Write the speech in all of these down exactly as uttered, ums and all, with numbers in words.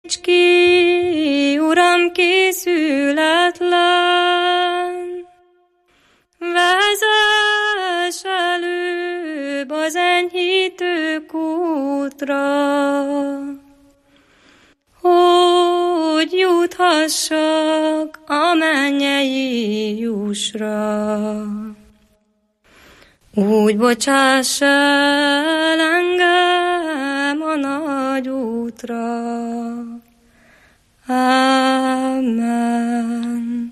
Ki, Uram, készületlen, vezess előbb az enyhítő kútra, hogy juthassak a mennyei jussra. Úgy bocsáss el engem a nagy útra. Amen.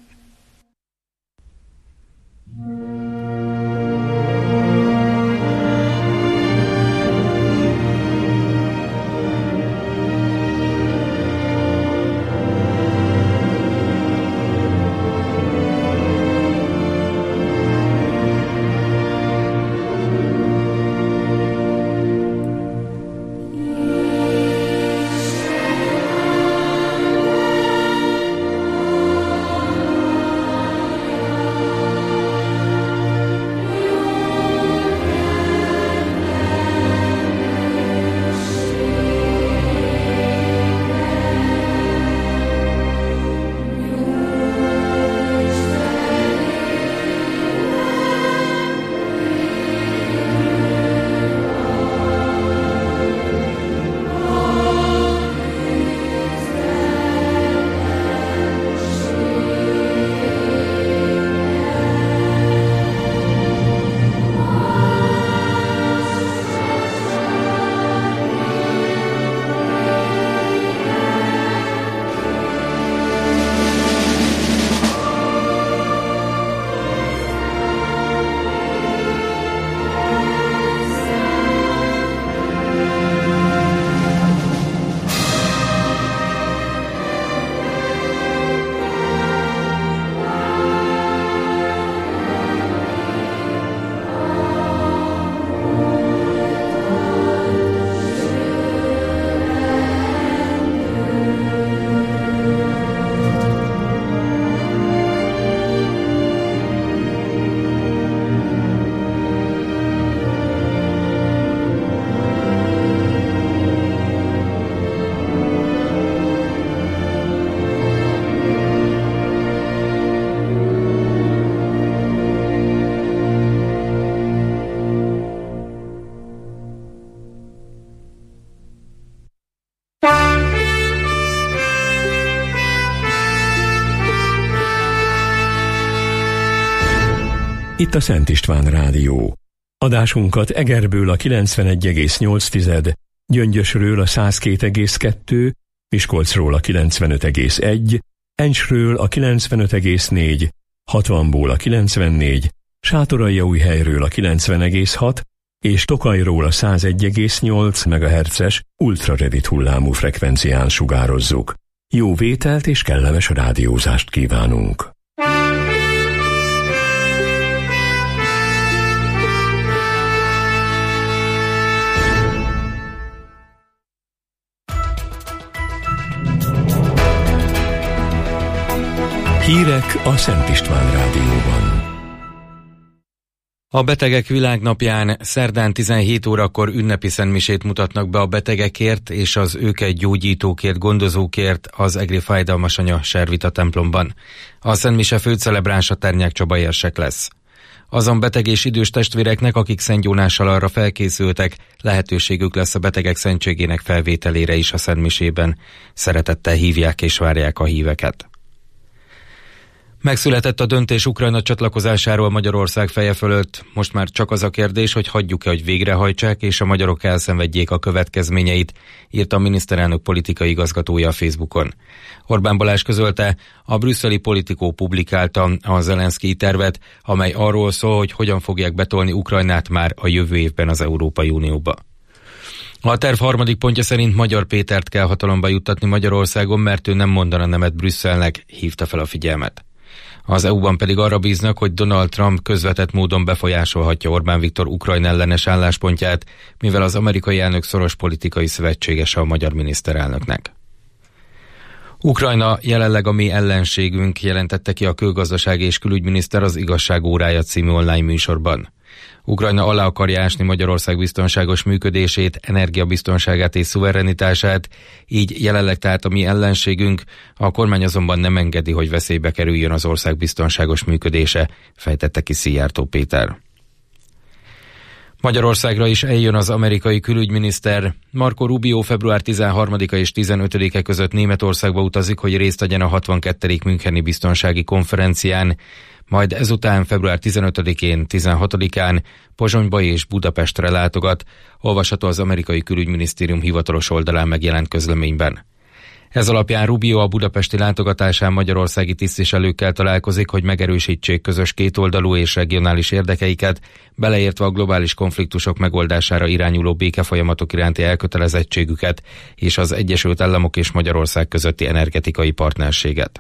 Itt a Szent István Rádió. Adásunkat Egerből a kilencvenegy egész nyolc, Gyöngyösről a száz két egész kettő, Miskolcról a kilencvenöt egész egy, Encsről a kilencvenöt egész négy, hatvanból a kilencvennégy, Sátoraljaújhelyről a kilencven egész hat és Tokajról a száz egy egész nyolc megahertzes ultrarövid hullámú frekvencián sugározzuk. Jó vételt és kellemes rádiózást kívánunk! Hírek a Szent István Rádióban. A Betegek Világnapján szerdán tizenhét órakor ünnepi szentmisét mutatnak be a betegekért és az őket gyógyítókért, gondozókért az Egri Fájdalmas Anya Servita templomban. A szentmise főcelebránsa Ternyák Csaba érsek lesz. Azon beteg és idős testvéreknek, akik szentgyónással arra felkészültek, lehetőségük lesz a betegek szentségének felvételére is a szentmisében. Szeretettel hívják és várják a híveket. Megszületett a döntés Ukrajna csatlakozásáról Magyarország feje fölött. Most már csak az a kérdés, hogy hagyjuk-e, hogy végrehajtsák, és a magyarok elszenvedjék a következményeit, írta a miniszterelnök politikai igazgatója a Facebookon. Orbán Balázs közölte, a brüsszeli Politikó publikálta a Zelenszkij tervet, amely arról szól, hogy hogyan fogják betolni Ukrajnát már a jövő évben az Európai Unióba. A terv harmadik pontja szerint Magyar Pétert kell hatalomba juttatni Magyarországon, mert ő nem mondana nemet Brüsszelnek, hívta fel a figyelmet. Az é u-ban pedig arra bíznak, hogy Donald Trump közvetett módon befolyásolhatja Orbán Viktor Ukrajna ellenes álláspontját, mivel az amerikai elnök szoros politikai szövetségese a magyar miniszterelnöknek. Ukrajna jelenleg a mi ellenségünk, jelentette ki a külgazdasági és külügyminiszter az Igazság órája című online műsorban. Ukrajna alá akarja ásni Magyarország biztonságos működését, energiabiztonságát és szuverenitását, így jelenleg tehát a mi ellenségünk, a kormány azonban nem engedi, hogy veszélybe kerüljön az ország biztonságos működése, fejtette ki Szijjártó Péter. Magyarországra is eljön az amerikai külügyminiszter. Marco Rubio február tizenharmadika és tizenötödike között Németországba utazik, hogy részt vegyen a hatvankettedik müncheni biztonsági konferencián, majd ezután február tizenötödikén, tizenhatodikán Pozsonyba és Budapestre látogat, olvasható az amerikai külügyminisztérium hivatalos oldalán megjelent közleményben. Ez alapján Rubio a budapesti látogatásán magyarországi tisztviselőkkel találkozik, hogy megerősítsék közös kétoldalú és regionális érdekeiket, beleértve a globális konfliktusok megoldására irányuló békefolyamatok iránti elkötelezettségüket és az Egyesült Államok és Magyarország közötti energetikai partnerséget.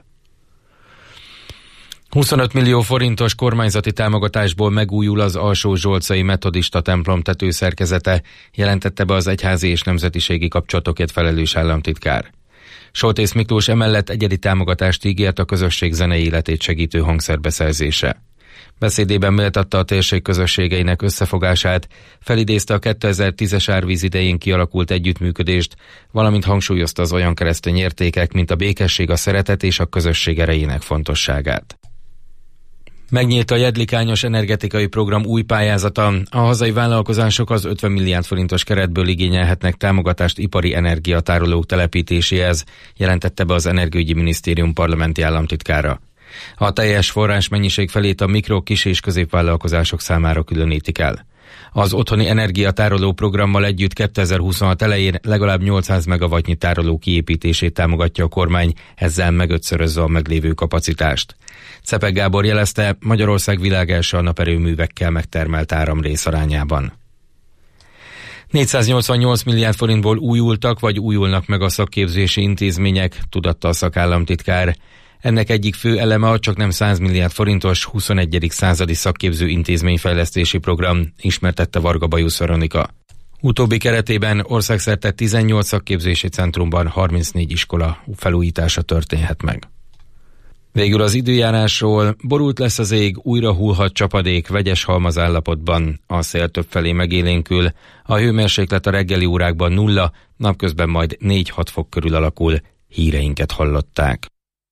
huszonöt millió forintos kormányzati támogatásból megújul az Alsó-Zsolcai metodista templom tetőszerkezete, jelentette be az egyházi és nemzetiségi kapcsolatokért felelős államtitkár. Soltész Miklós emellett egyedi támogatást ígért a közösség zenei életét segítő hangszerbeszerzése. Beszédében méltatta a térség közösségeinek összefogását, felidézte a kétezer-tízes árvíz idején kialakult együttműködést, valamint hangsúlyozta az olyan keresztény értékek, mint a békesség, a szeretet és a közösség erejének fontosságát. Megnyílt a jedlikányos energetikai program új pályázata. A hazai vállalkozások az ötven milliárd forintos keretből igényelhetnek támogatást ipari energiatárolók telepítéséhez, jelentette be az Energiaügyi Minisztérium parlamenti államtitkára. A teljes forrásmennyiség felét a mikro, kis és középvállalkozások számára különítik el. Az otthoni energiatároló programmal együtt kétezer-huszonhat elején legalább nyolcszáz megawattnyi tároló kiépítését támogatja a kormány, ezzel megötszörözze a meglévő kapacitást. Czepek Gábor jelezte, Magyarország világelső a naperőművekkel megtermelt áram részarányában. négyszáznyolcvannyolc milliárd forintból újultak vagy újulnak meg a szakképzési intézmények, tudatta a szakállamtitkár. Ennek egyik fő eleme a csaknem száz milliárd forintos huszonegyedik századi szakképző intézményfejlesztési program, ismertette Varga Bajusz Veronika. Utóbbi keretében országszerte tizennyolc szakképzési centrumban harmincnégy iskola felújítása történhet meg. Végül az időjárásról: borult lesz az ég, újra hullhat csapadék vegyes halmaz állapotban, a szél többfelé megélénkül, a hőmérséklet a reggeli órákban nulla, napközben majd négy-hat fok körül alakul. Híreinket hallották.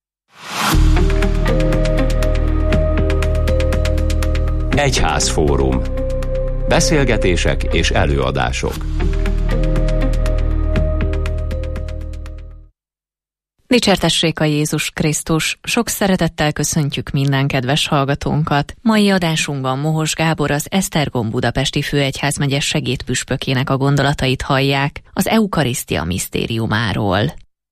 Egyházfórum. Beszélgetések és előadások. Dicsértessék a Jézus Krisztus! Sok szeretettel köszöntjük minden kedves hallgatónkat. Mai adásunkban Mohos Gábor, az Esztergom budapesti főegyházmegye segédpüspökének a gondolatait hallják az eukarisztia misztériumáról.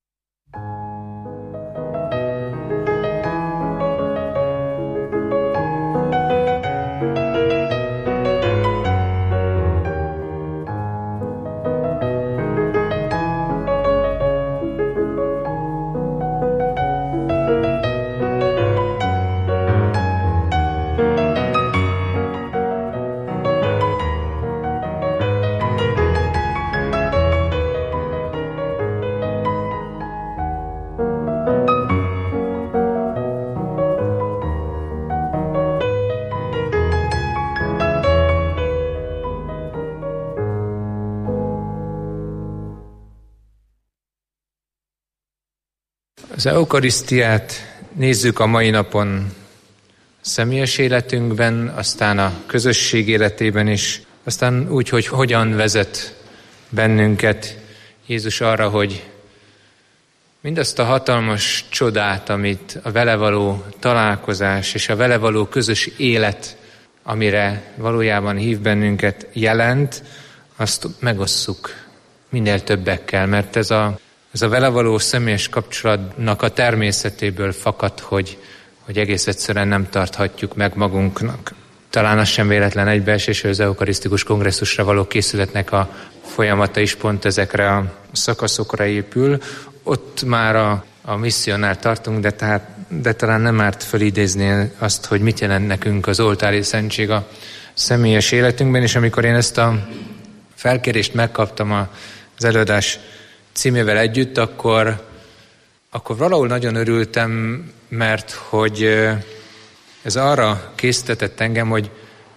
Az eukarisztiát nézzük a mai napon személyes életünkben, aztán a közösség életében is, aztán úgy, hogy hogyan vezet bennünket Jézus arra, hogy mindazt a hatalmas csodát, amit a vele való találkozás és a vele való közös élet, amire valójában hív bennünket, jelent, azt megosszuk minél többekkel, mert ez a Ez a vele való személyes kapcsolatnak a természetéből fakad, hogy, hogy egész egyszerűen nem tarthatjuk meg magunknak. Talán az sem véletlen egybeesés, hogy az eukarisztikus kongresszusra való készületnek a folyamata is pont ezekre a szakaszokra épül. Ott már a, a misszionál tartunk, de, tehát, de talán nem árt felidézni azt, hogy mit jelent nekünk az oltári szentség a személyes életünkben, és amikor én ezt a felkérést megkaptam az előadás címével együtt, akkor, akkor valahol nagyon örültem, mert hogy ez arra késztetett engem, hogy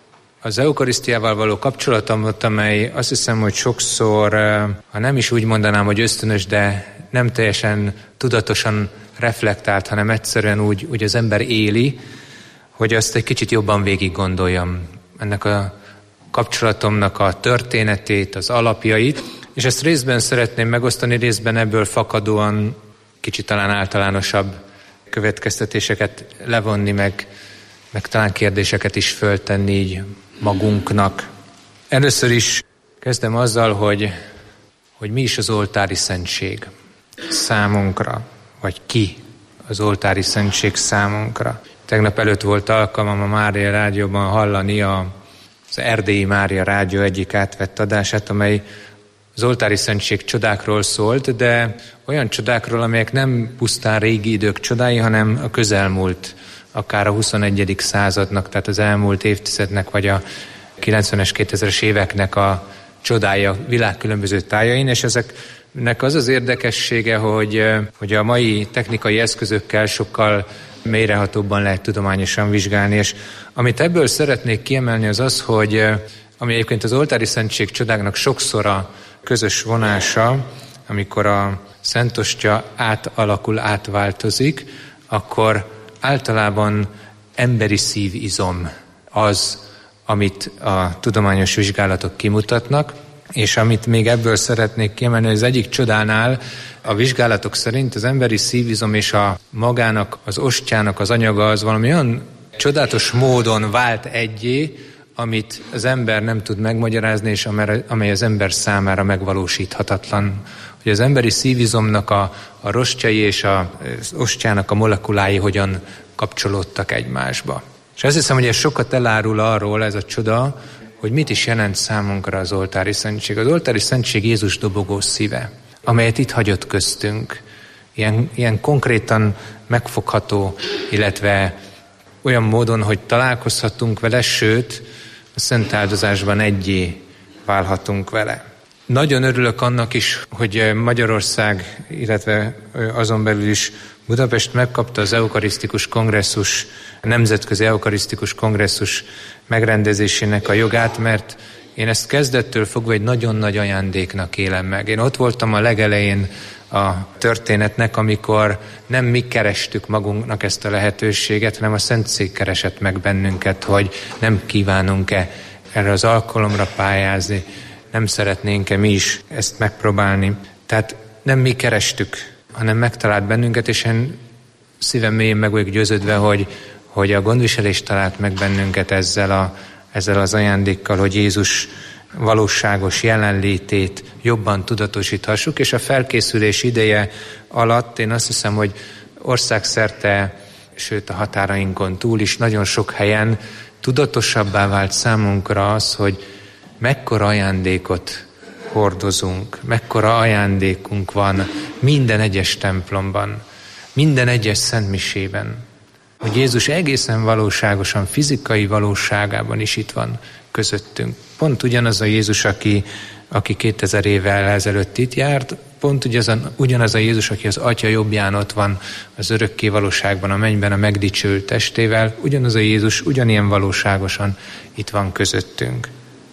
az eukarisztiával való kapcsolatomat, amely azt hiszem, hogy sokszor, ha nem is úgy mondanám, hogy ösztönös, de nem teljesen tudatosan reflektált, hanem egyszerűen úgy, úgy az ember éli, hogy azt egy kicsit jobban végig gondoljam. Ennek a kapcsolatomnak a történetét, az alapjait, és ezt részben szeretném megosztani, részben ebből fakadóan kicsit talán általánosabb következtetéseket levonni, meg, meg talán kérdéseket is föltenni így magunknak. Először is kezdem azzal, hogy, hogy mi is az oltári szentség számunkra, vagy ki az oltári szentség számunkra. Tegnap előtt volt alkalmam a Mária Rádióban hallani a, az Erdélyi Mária Rádió egyik átvett adását, amely az oltári szentség csodákról szólt, de olyan csodákról, amelyek nem pusztán régi idők csodái, hanem a közelmúlt, akár a huszonegyedik századnak, tehát az elmúlt évtizednek, vagy a kilencvenes, kétezres éveknek a csodája világ különböző tájain, és ezeknek az az érdekessége, hogy, hogy a mai technikai eszközökkel sokkal mélyrehatóbban lehet tudományosan vizsgálni, és amit ebből szeretnék kiemelni az az, hogy ami egyébként az oltári szentség csodáknak sokszor a közös vonása, amikor a Szent Ostya átalakul, átváltozik, akkor általában emberi szívizom az, amit a tudományos vizsgálatok kimutatnak, és amit még ebből szeretnék kiemelni, az egyik csodánál a vizsgálatok szerint az emberi szívizom és a magának, az ostyának az anyaga az valami olyan csodálatos módon vált egyé, amit az ember nem tud megmagyarázni, és amely az ember számára megvalósíthatatlan. Hogy az emberi szívizomnak a, a rostjai és a, az ostyának a molekulái hogyan kapcsolódtak egymásba. És azt hiszem, hogy ez sokat elárul arról, ez a csoda, hogy mit is jelent számunkra az oltári szentség. Az oltári szentség Jézus dobogó szíve, amelyet itt hagyott köztünk. Ilyen, ilyen konkrétan megfogható, illetve olyan módon, hogy találkozhatunk vele, sőt, a szent áldozásban egyé válhatunk vele. Nagyon örülök annak is, hogy Magyarország, illetve azon belül is Budapest megkapta az eukarisztikus kongresszus, a Nemzetközi Eukarisztikus Kongresszus megrendezésének a jogát, mert én ezt kezdettől fogva egy nagyon nagy ajándéknak élem meg. Én ott voltam a legelején a történetnek, amikor nem mi kerestük magunknak ezt a lehetőséget, hanem a Szentszék keresett meg bennünket, hogy nem kívánunk-e erre az alkalomra pályázni, nem szeretnénk-e mi is ezt megpróbálni. Tehát nem mi kerestük, hanem megtalált bennünket, és én szívem mélyén meg vagyok győződve, hogy, hogy a gondviselés talált meg bennünket ezzel, a, ezzel az ajándékkal, hogy Jézus valóságos jelenlétét jobban tudatosíthassuk, és a felkészülés ideje alatt én azt hiszem, hogy országszerte, sőt a határainkon túl is nagyon sok helyen tudatosabbá vált számunkra az, hogy mekkora ajándékot hordozunk, mekkora ajándékunk van minden egyes templomban, minden egyes szentmisében, hogy Jézus egészen valóságosan, fizikai valóságában is itt van közöttünk. Pont ugyanaz a Jézus, aki, aki kétezer évvel ezelőtt itt járt, pont ugyanaz, ugyanaz a Jézus, aki az Atya jobbján ott van az örökké valóságban, a mennyben a megdicsült testével, ugyanaz a Jézus ugyanilyen valóságosan itt van közöttünk.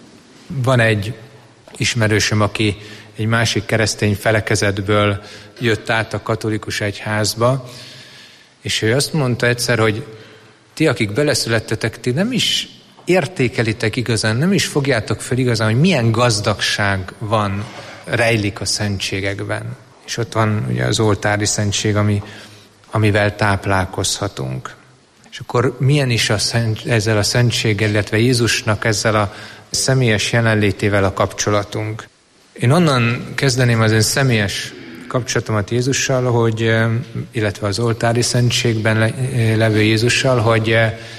Van egy ismerősöm, aki egy másik keresztény felekezetből jött át a katolikus egyházba, és ő azt mondta egyszer, hogy ti, akik beleszülettetek, ti nem is értékelitek igazán, nem is fogjátok fel igazán, hogy milyen gazdagság van, rejlik a szentségekben. És ott van ugye az oltári szentség, ami, amivel táplálkozhatunk. És akkor milyen is a szent, ezzel a szentséggel, illetve Jézusnak ezzel a személyes jelenlétével a kapcsolatunk. Én onnan kezdeném az én személyes kapcsolatomat Jézussal, hogy, illetve az oltári szentségben levő Jézussal, hogy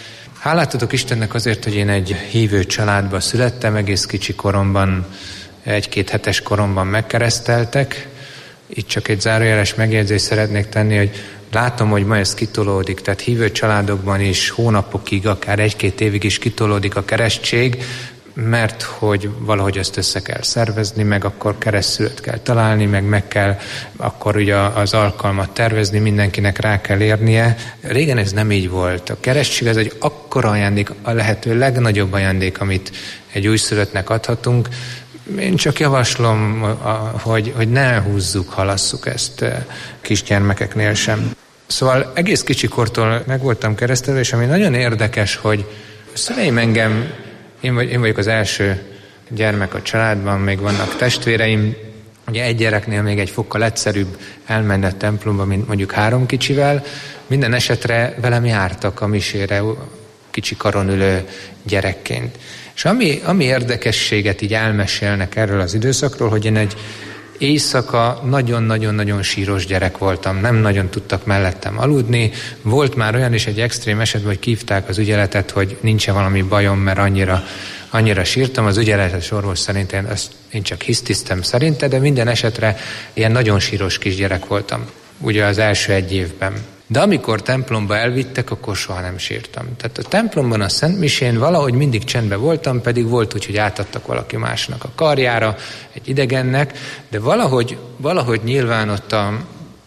hálát adok Istennek azért, hogy én egy hívő családba születtem, egész kicsi koromban, egy-két hetes koromban megkereszteltek. Itt csak egy zárójeles megjegyzést szeretnék tenni, hogy látom, hogy ma ez kitolódik, tehát hívő családokban is hónapokig, akár egy-két évig is kitolódik a keresztség. mert hogy valahogy ezt össze kell szervezni, meg akkor keresztülöt kell találni, meg meg kell akkor ugye az alkalmat tervezni, mindenkinek rá kell érnie. Régen ez nem így volt. A keresztség ez egy akkora ajándék, a lehető legnagyobb ajándék, amit egy újszülöttnek adhatunk. Én csak javaslom, hogy, hogy ne húzzuk, halasszuk ezt kisgyermekeknél sem. Szóval egész kicsikortól meg voltam keresztelve, és ami nagyon érdekes, hogy a szüleim engem, én, vagy, én vagyok az első gyermek a családban, még vannak testvéreim, ugye egy gyereknél még egy fokkal egyszerűbb elmenni a templomba, mint mondjuk három kicsivel. Minden esetre velem jártak a misére kicsi karon ülő gyerekként. És ami, ami érdekességet így elmesélnek erről az időszakról, hogy én egy éjszaka nagyon-nagyon-nagyon síros gyerek voltam, nem nagyon tudtak mellettem aludni. Volt már olyan is egy extrém esetben, hogy hívták az ügyeletet, hogy nincs-e valami bajom, mert annyira, annyira sírtam. Az ügyeletes orvos szerint én, azt, én csak hisztisztem szerinte, de minden esetre ilyen nagyon síros kisgyerek voltam, ugye az első egy évben. De amikor templomba elvittek, akkor soha nem sírtam. Tehát a templomban a Szentmisén valahogy mindig csendben voltam, pedig volt úgy, hogy átadtak valaki másnak a karjára, egy idegennek, de valahogy, valahogy nyilván ott a,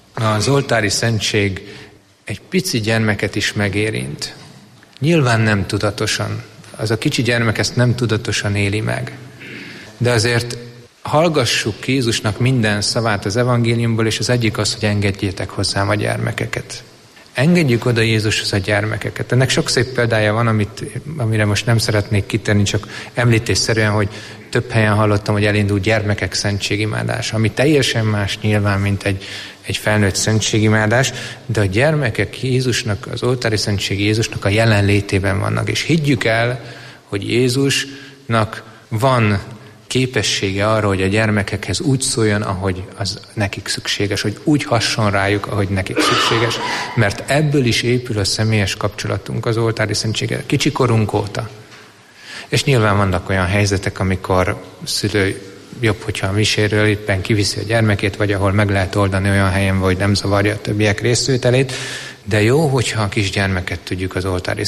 az oltári szentség egy pici gyermeket is megérint. Nyilván nem tudatosan. Az a kicsi gyermek ezt nem tudatosan éli meg. De azért hallgassuk ki Jézusnak minden szavát az evangéliumból, és az egyik az, hogy engedjétek hozzám a gyermekeket. Engedjük oda Jézushoz a gyermekeket. Ennek sok szép példája van, amit, amire most nem szeretnék kitenni, csak említésszerűen, hogy több helyen hallottam, hogy elindult gyermekek szentségimádása, ami teljesen más nyilván, mint egy, egy felnőtt szentségimádás, de a gyermekek Jézusnak, az oltári szentség Jézusnak a jelenlétében vannak. És higgyük el, hogy Jézusnak van képessége arra, hogy a gyermekekhez úgy szóljon, ahogy az nekik szükséges, hogy úgy hasson rájuk, ahogy nekik szükséges, mert ebből is épül a személyes kapcsolatunk az oltári szentséggel kicsikorunk óta. És nyilván vannak olyan helyzetek, amikor szülő jobb, hogyha a miséről éppen kiviszi a gyermekét, vagy ahol meg lehet oldani olyan helyen, hogy nem zavarja a többiek részvételét, de jó, hogyha a kisgyermeket tudjuk az oltári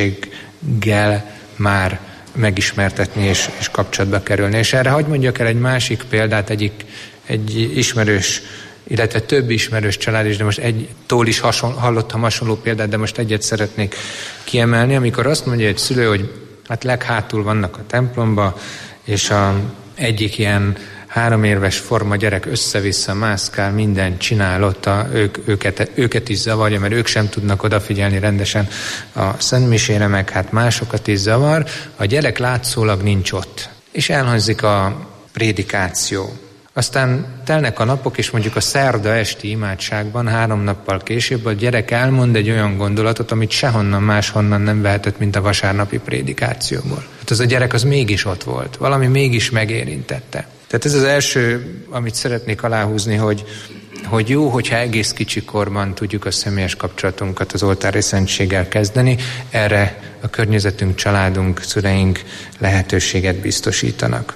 szentséggel már megismertetni és, és kapcsolatba kerülni. És erre hadd mondjak el egy másik példát, egyik, egy ismerős, illetve több ismerős család is, de most egytől is hason, hallottam hasonló példát, de most egyet szeretnék kiemelni, amikor azt mondja egy szülő, hogy hát leghátul vannak a templomba, és a egyik ilyen három éves forma gyerek össze-vissza mászkál, mindent csinál ott, a, ők, őket, őket is zavarja, mert ők sem tudnak odafigyelni rendesen a szentmisére, meg hát másokat is zavar. A gyerek látszólag nincs ott, és elhangzik a prédikáció. Aztán telnek a napok, és mondjuk a szerda esti imádságban három nappal később a gyerek elmond egy olyan gondolatot, amit sehonnan máshonnan nem vehetett, mint a vasárnapi prédikációból. Hát az a gyerek az mégis ott volt, valami mégis megérintette. Tehát ez az első, amit szeretnék aláhúzni, hogy, hogy jó, hogyha egész kicsikorban tudjuk a személyes kapcsolatunkat az oltári szentséggel kezdeni, erre a környezetünk, családunk, szüleink lehetőséget biztosítanak.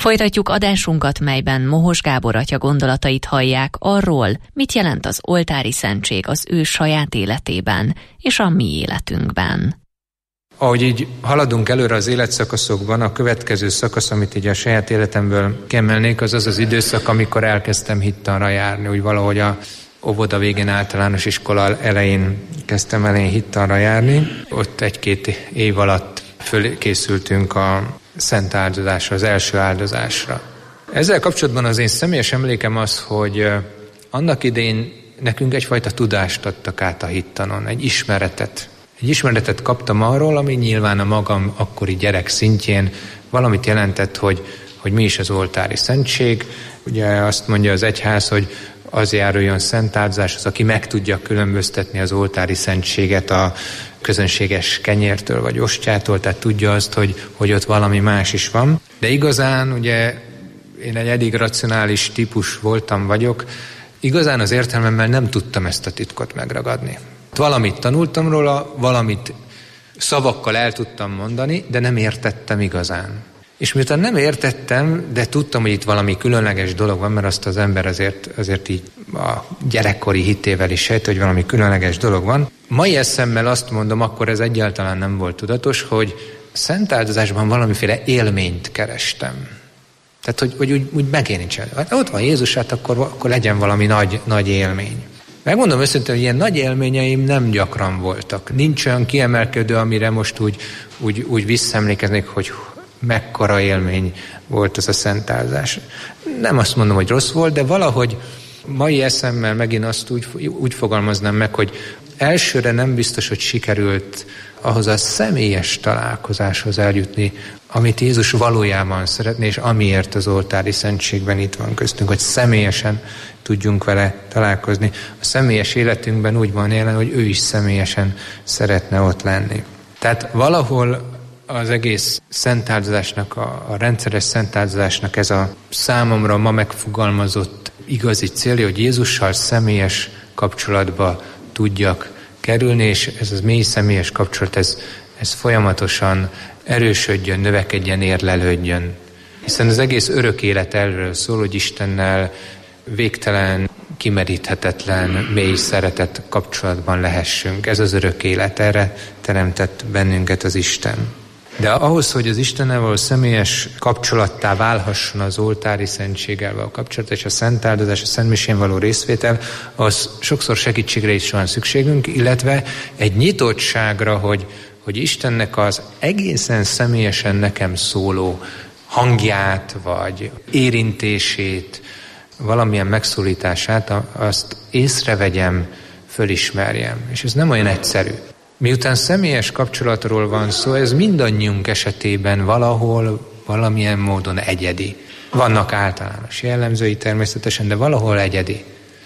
Folytatjuk adásunkat, melyben Mohos Gábor atya gondolatait hallják arról, mit jelent az oltári szentség az ő saját életében és a mi életünkben. Ahogy így haladunk előre az életszakaszokban, a következő szakasz, amit így a saját életemből kiemelnék, az az az időszak, amikor elkezdtem hittanra járni, úgy valahogy a óvoda végén, általános iskola elején kezdtem elején hittanra járni. Ott egy-két év alatt fölkészültünk a szent áldozásra, az első áldozásra. Ezzel kapcsolatban az én személyes emlékem az, hogy annak idején nekünk egyfajta tudást adtak át a hittanon, egy ismeretet. Egy ismeretet kaptam arról, ami nyilván a magam akkori gyerek szintjén valamit jelentett, hogy, hogy mi is az oltári szentség. Ugye azt mondja az egyház, hogy az járuljon szent áldozáshoz, aki meg tudja különböztetni az oltári szentséget a közönséges kenyértől vagy ostjától, tehát tudja azt, hogy, hogy ott valami más is van. De igazán, ugye én egy eddig racionális típus voltam, vagyok, igazán az értelmemmel nem tudtam ezt a titkot megragadni. Valamit tanultam róla, valamit szavakkal el tudtam mondani, de nem értettem igazán. És miután nem értettem, de tudtam, hogy itt valami különleges dolog van, mert azt az ember azért, azért így a gyerekkori hitével is sejt, hogy valami különleges dolog van. Mai eszemmel azt mondom, akkor ez egyáltalán nem volt tudatos, hogy szent áldozásban valamiféle élményt kerestem. Tehát, hogy, hogy úgy, úgy megérintsem. Hát ott van Jézus, hát akkor, akkor legyen valami nagy, nagy élmény. Megmondom őszintén, hogy ilyen nagy élményeim nem gyakran voltak. Nincs olyan kiemelkedő, amire most úgy, úgy, úgy visszaemlékeznék, hogy mekkora élmény volt ez a szent áldozás. Nem azt mondom, hogy rossz volt, de valahogy mai eszemmel megint azt úgy, úgy fogalmaznám meg, hogy elsőre nem biztos, hogy sikerült ahhoz a személyes találkozáshoz eljutni, amit Jézus valójában szeretné, és amiért az oltári szentségben itt van köztünk, hogy személyesen tudjunk vele találkozni. A személyes életünkben úgy van jelen, hogy ő is személyesen szeretne ott lenni. Tehát valahol az egész szentáldozásnak, a, a rendszeres szentáldozásnak ez a számomra ma megfogalmazott igazi célja, hogy Jézussal személyes kapcsolatba tudjak kerülni, és ez az mély személyes kapcsolat, ez, ez folyamatosan erősödjön, növekedjen, érlelődjön. Hiszen az egész örök élet erről szól, hogy Istennel végtelen, kimeríthetetlen, mély szeretet kapcsolatban lehessünk. Ez az örök élet, erre teremtett bennünket az Isten. De ahhoz, hogy az Istennel való személyes kapcsolattá válhasson az oltári szentséggel való kapcsolat, és a szent áldozás, a szentmisén való részvétel, az sokszor segítségre is van szükségünk, illetve egy nyitottságra, hogy, hogy Istennek az egészen személyesen nekem szóló hangját, vagy érintését, valamilyen megszólítását, azt észrevegyem, fölismerjem. És ez nem olyan egyszerű. Miután személyes kapcsolatról van szó, ez mindannyiunk esetében valahol, valamilyen módon egyedi. Vannak általános jellemzői természetesen, de valahol egyedi.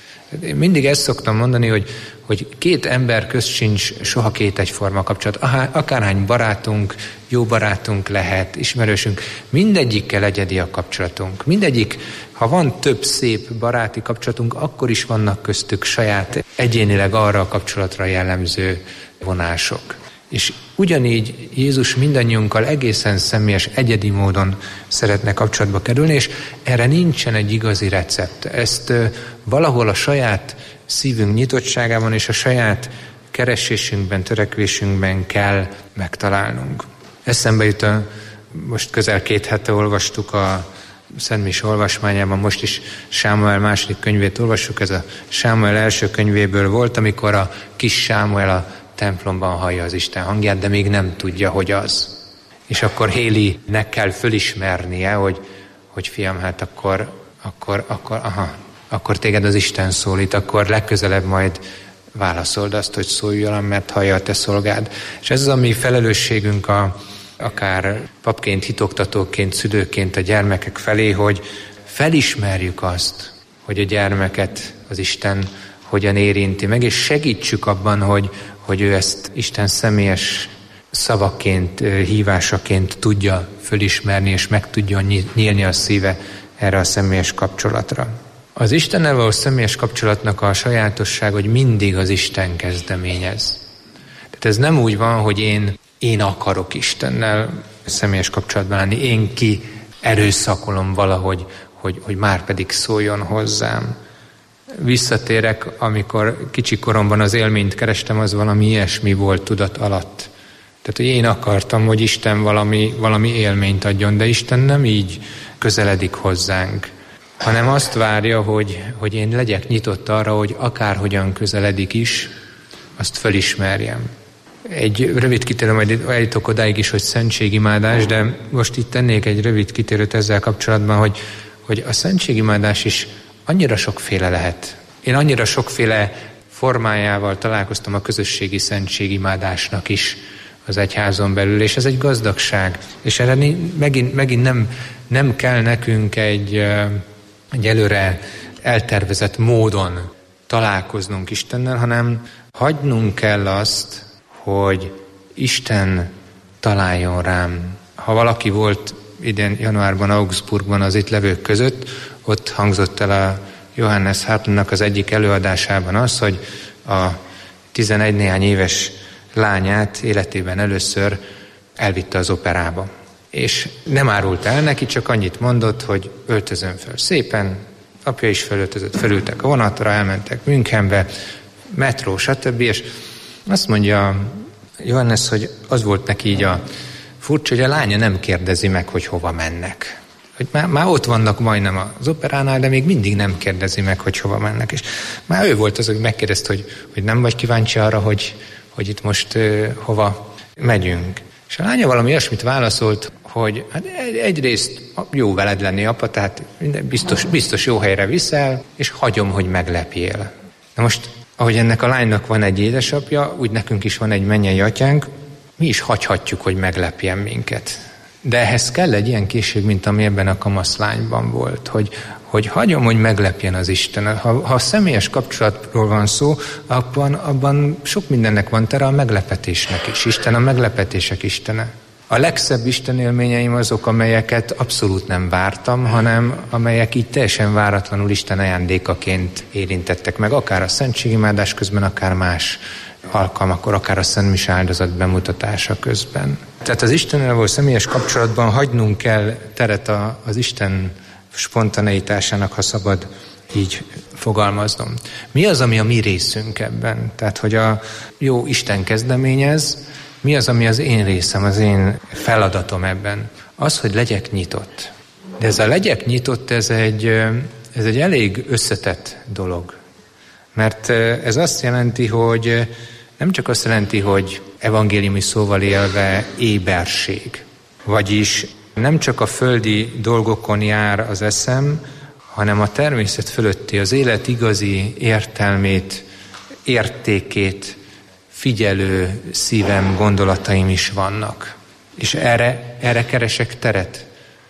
Én mindig ezt szoktam mondani, hogy, hogy két ember közt sincs soha két egyforma kapcsolat. Akárhány barátunk, jó barátunk lehet, ismerősünk, mindegyikkel egyedi a kapcsolatunk. Mindegyik, ha van több szép baráti kapcsolatunk, akkor is vannak köztük saját egyénileg arra a kapcsolatra jellemző vonások. És ugyanígy Jézus mindannyiunkkal egészen személyes, egyedi módon szeretne kapcsolatba kerülni, és erre nincsen egy igazi recept. Ezt valahol a saját szívünk nyitottságában és a saját keresésünkben, törekvésünkben kell megtalálnunk. Eszembe jut, a, most közel két hete olvastuk a Szent Mise olvasmányában, most is Sámuel második könyvét olvassuk, ez a Sámuel első könyvéből volt, amikor a kis Sámuel a templomban hallja az Isten hangját, de még nem tudja, hogy az. És akkor Hélinek kell fölismernie, hogy, hogy fiam, hát akkor, akkor, akkor, aha, akkor téged az Isten szólít, akkor legközelebb majd válaszold azt, hogy szóljon, mert hallja a te szolgád. És ez az a mi felelősségünk a, akár papként, hitoktatóként, szülőként a gyermekek felé, hogy felismerjük azt, hogy a gyermeket az Isten hogyan érinti meg, és segítsük abban, hogy, hogy ő ezt Isten személyes szavaként, hívásaként tudja fölismerni, és meg tudjon nyílni a szíve erre a személyes kapcsolatra. Az Istennel való személyes kapcsolatnak a sajátosság, hogy mindig az Isten kezdeményez. Tehát ez nem úgy van, hogy én, én akarok Istennel személyes kapcsolatban lenni, én ki erőszakolom valahogy, hogy, hogy már pedig szóljon hozzám. Visszatérek, amikor kicsi koromban az élményt kerestem, az valami ilyesmi volt tudat alatt. Tehát, hogy én akartam, hogy Isten valami, valami élményt adjon, de Isten nem így közeledik hozzánk, hanem azt várja, hogy, hogy én legyek nyitott arra, hogy akárhogyan közeledik is, azt fölismerjem. Egy rövid kitérő, majd eljutok odáig is, hogy szentségimádás, de most itt tennék egy rövid kitérőt ezzel kapcsolatban, hogy, hogy a szentségimádás is annyira sokféle lehet. Én annyira sokféle formájával találkoztam a közösségi szentségimádásnak is az egyházon belül, és ez egy gazdagság. És erre megint, megint nem, nem kell nekünk egy, egy előre eltervezett módon találkoznunk Istennel, hanem hagynunk kell azt, hogy Isten találjon rám. Ha valaki volt idén januárban Augsburgban az itt levők között, ott hangzott el a Johannes Hartmannnak az egyik előadásában az, hogy a tizenegy néhány éves lányát életében először elvitte az operába. És nem árult el neki, csak annyit mondott, hogy öltözön föl szépen, apja is fölöltözött, fölültek a vonatra, elmentek Münchenbe, metró, stb. És azt mondja Johannes, hogy az volt neki így a furcsa, hogy a lánya nem kérdezi meg, hogy hova mennek. Hogy már, már ott vannak majdnem az operánál, de még mindig nem kérdezi meg, hogy hova mennek. És már ő volt az, hogy megkérdezte, hogy, hogy nem vagy kíváncsi arra, hogy, hogy itt most uh, hova megyünk. És a lánya valami olyasmit válaszolt, hogy hát egyrészt jó veled lenni, apa, tehát biztos, biztos jó helyre viszel, és hagyom, hogy meglepjél. Na most, ahogy ennek a lánynak van egy édesapja, úgy nekünk is van egy mennyei atyánk, mi is hagyhatjuk, hogy meglepjen minket. De ehhez kell egy ilyen készség, mint ami ebben a kamaszlányban volt, hogy, hogy hagyom, hogy meglepjen az Isten. Ha, ha a személyes kapcsolatról van szó, abban, abban sok mindennek van tere, a meglepetésnek is. Isten a meglepetések Istene. A legszebb Isten élményeim azok, amelyeket abszolút nem vártam, hanem amelyek így teljesen váratlanul Isten ajándékaként érintettek meg, akár a szentségimádás közben, akár más alkalmakkor, akár a Szent Mise áldozat bemutatása közben. Tehát az Istennel való személyes kapcsolatban hagynunk kell teret a, az Isten spontaneitásának, ha szabad így fogalmaznom. Mi az, ami a mi részünk ebben? Tehát, hogy a jó Isten kezdeményez, mi az, ami az én részem, az én feladatom ebben? Az, hogy legyek nyitott. De ez a legyek nyitott, ez egy, ez egy elég összetett dolog. Mert ez azt jelenti, hogy nem csak azt jelenti, hogy evangéliumi szóval élve éberség. Vagyis nem csak a földi dolgokon jár az eszem, hanem a természet fölötti, az élet igazi értelmét, értékét figyelő szívem, gondolataim is vannak. És erre, erre keresek teret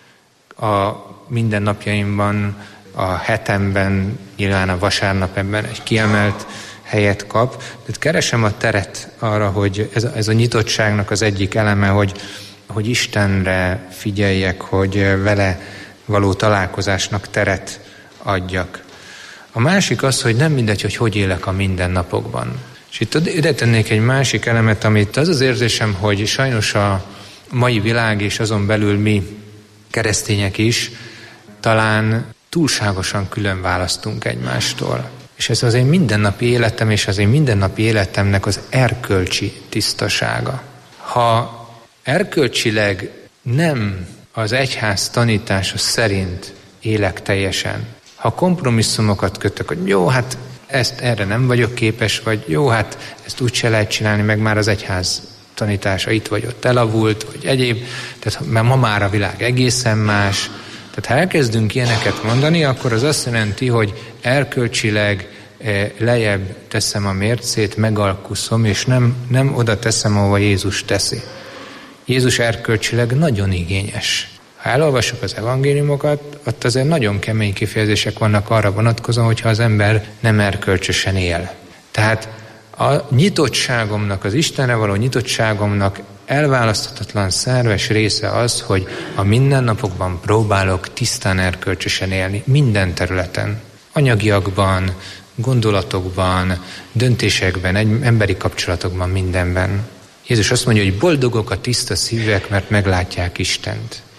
a mindennapjaimban, a hetemben, nyilván a vasárnap ebben egy kiemelt helyet kap. Tehát keresem a teret arra, hogy ez a, ez a nyitottságnak az egyik eleme, hogy, hogy Istenre figyeljek, hogy vele való találkozásnak teret adjak. A másik az, hogy nem mindegy, hogy hogy élek a mindennapokban. És itt ide tennék egy másik elemet, amit az az érzésem, hogy sajnos a mai világ és azon belül mi keresztények is talán túlságosan külön választunk egymástól. És ez az én mindennapi életem és az én mindennapi életemnek az erkölcsi tisztasága. Ha erkölcsileg nem az egyház tanítása szerint élek teljesen, ha kompromisszumokat kötök, hogy jó, hát ezt erre nem vagyok képes, vagy jó, hát ezt úgy se lehet csinálni, meg már az egyház tanítása itt vagy ott elavult, vagy egyéb, tehát mert ma már a világ egészen más. Tehát ha elkezdünk ilyeneket mondani, akkor az azt jelenti, hogy erkölcsileg lejjebb teszem a mércét, megalkuszom, és nem, nem oda teszem, ahova Jézus teszi. Jézus erkölcsileg nagyon igényes. Ha elolvasok az evangéliumokat, ott azért nagyon kemény kifejezések vannak arra vonatkozóan, hogyha az ember nem erkölcsösen él. Tehát a nyitottságomnak, az Istenre való nyitottságomnak elválaszthatatlan szerves része az, hogy a mindennapokban próbálok tisztán erkölcsösen élni, minden területen. Anyagiakban, gondolatokban, döntésekben, egy emberi kapcsolatokban, mindenben. Jézus azt mondja, hogy boldogok a tiszta szívek, mert meglátják Istent.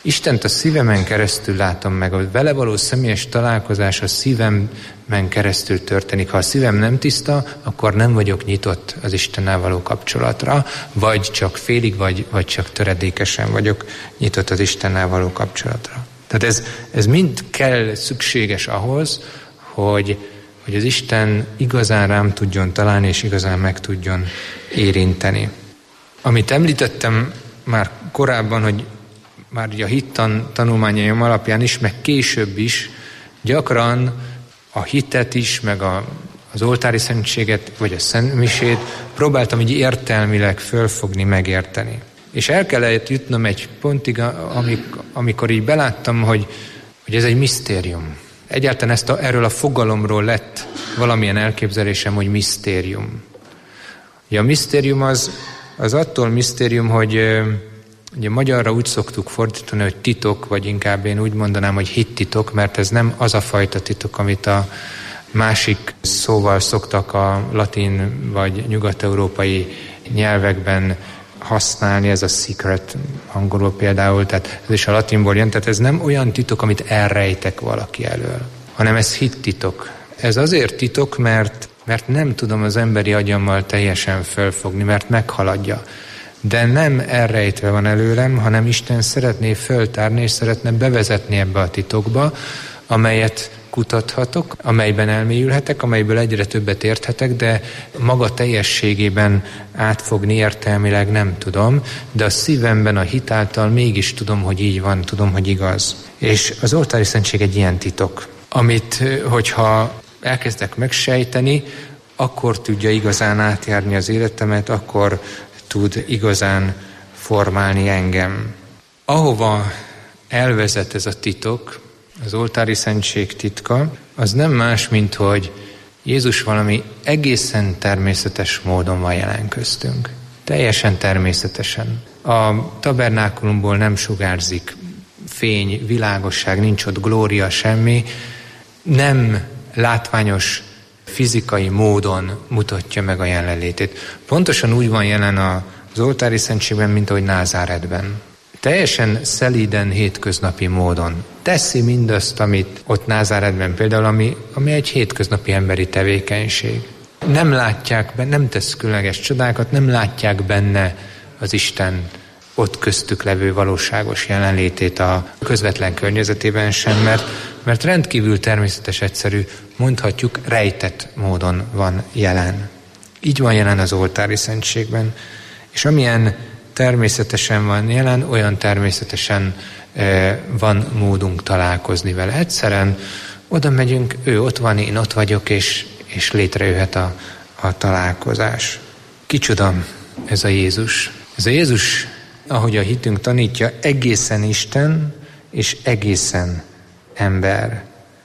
Istent a szívemen keresztül látom meg, a vele való személyes találkozás a szívemen keresztül történik. Ha a szívem nem tiszta, akkor nem vagyok nyitott az Istennel való kapcsolatra, vagy csak félig, vagy, vagy csak töredékesen vagyok nyitott az Istennel való kapcsolatra. Tehát ez, ez mind kell, szükséges ahhoz, hogy, hogy az Isten igazán rám tudjon találni, és igazán meg tudjon érinteni. Amit említettem már korábban, hogy már ugye a hittan tanulmányaim alapján is, meg később is gyakran a hitet is, meg a, az oltári szentséget, vagy a szentmisét próbáltam így értelmileg fölfogni, megérteni. És el kellett jutnom egy pontig, amikor így beláttam, hogy, hogy ez egy misztérium. Egyáltalán ezt a, erről a fogalomról lett valamilyen elképzelésem, hogy misztérium. Ugye a misztérium az, az attól misztérium, hogy ugye magyarra úgy szoktuk fordítani, hogy titok, vagy inkább én úgy mondanám, hogy hittitok, mert ez nem az a fajta titok, amit a másik szóval szoktak a latin vagy nyugat-európai nyelvekben használni, ez a secret angolul például, tehát ez is a latinból jön, tehát ez nem olyan titok, amit elrejtek valaki elől, hanem ez hittitok. Ez azért titok, mert, mert nem tudom az emberi agyammal teljesen fölfogni, mert meghaladja. De nem elrejtve van előlem, hanem Isten szeretné föltárni, és szeretne bevezetni ebbe a titokba, amelyet kutathatok, amelyben elmélyülhetek, amelyből egyre többet érthetek, de maga teljességében átfogni értelmileg nem tudom, de a szívemben a hit által mégis tudom, hogy így van, tudom, hogy igaz. És az oltári szentség egy ilyen titok, amit, hogyha elkezdek megsejteni, akkor tudja igazán átjárni az életemet, akkor tud igazán formálni engem. Ahova elvezet ez a titok, az oltári szentség titka, az nem más, mint hogy Jézus valami egészen természetes módon van jelen köztünk. Teljesen természetesen. A tabernákulumból nem sugárzik fény, világosság, nincs ott glória, semmi. Nem látványos fizikai módon mutatja meg a jelenlétét. Pontosan úgy van jelen az oltári szentségben, mint ahogy Názáretben. Teljesen szelíden, hétköznapi módon teszi mindazt, amit ott Názáretben például, ami, ami egy hétköznapi emberi tevékenység. Nem látják benne, nem tesz különleges csodákat, nem látják benne az Isten ott köztük levő valóságos jelenlétét a közvetlen környezetében sem, mert, mert rendkívül természetes, egyszerű, mondhatjuk rejtett módon van jelen. Így van jelen az oltári szentségben. És amilyen természetesen van jelen, olyan természetesen e, van módunk találkozni vele. Egyszerűen oda megyünk, ő ott van, én ott vagyok, és, és létrejöhet a, a találkozás. Kicsoda ez a Jézus? Ez a Jézus, ahogy a hitünk tanítja, egészen Isten, és egészen ember.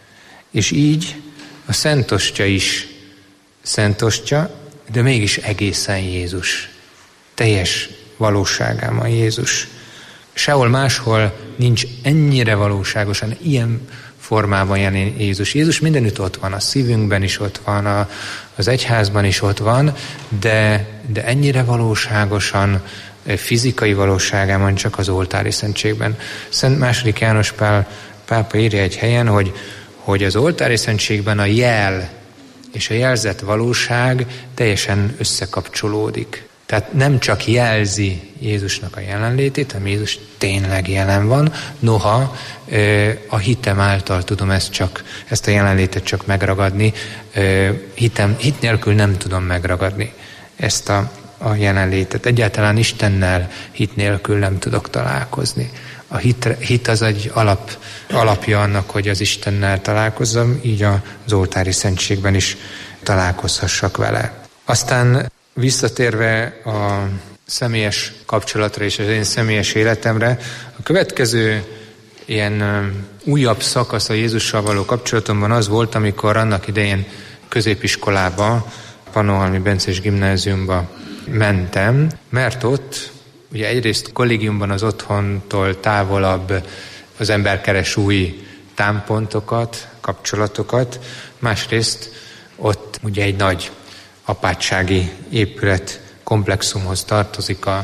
És így a Szent Ostya is Szent Ostya, de mégis egészen Jézus. Teljes valóságában Jézus. Sehol máshol nincs ennyire valóságosan, ilyen formában jelen Jézus. Jézus mindenütt ott van, a szívünkben is ott van, a, az egyházban is ott van, de, de ennyire valóságosan, fizikai valóságában csak az oltári szentségben. Szent második János Pál pápa írja egy helyen, hogy, hogy az oltári szentségben a jel és a jelzett valóság teljesen összekapcsolódik. Tehát nem csak jelzi Jézusnak a jelenlétét, hanem Jézus tényleg jelen van, noha a hitem által tudom ezt, csak, ezt a jelenlétet csak megragadni, hitem, hit nélkül nem tudom megragadni ezt a, a jelenlétet. Egyáltalán Istennel hit nélkül nem tudok találkozni. A hit, hit az egy alap, alapja annak, hogy az Istennel találkozzam, így az oltári szentségben is találkozhassak vele. Aztán visszatérve a személyes kapcsolatra és az én személyes életemre, a következő ilyen újabb szakasz a Jézussal való kapcsolatomban az volt, amikor annak idején középiskolába, Pannonhalmi Bencés Gimnáziumba mentem, mert ott ugye egyrészt kollégiumban az otthontól távolabb az ember keres új támpontokat, kapcsolatokat, másrészt ott ugye egy nagy apátsági épület komplexumhoz tartozik a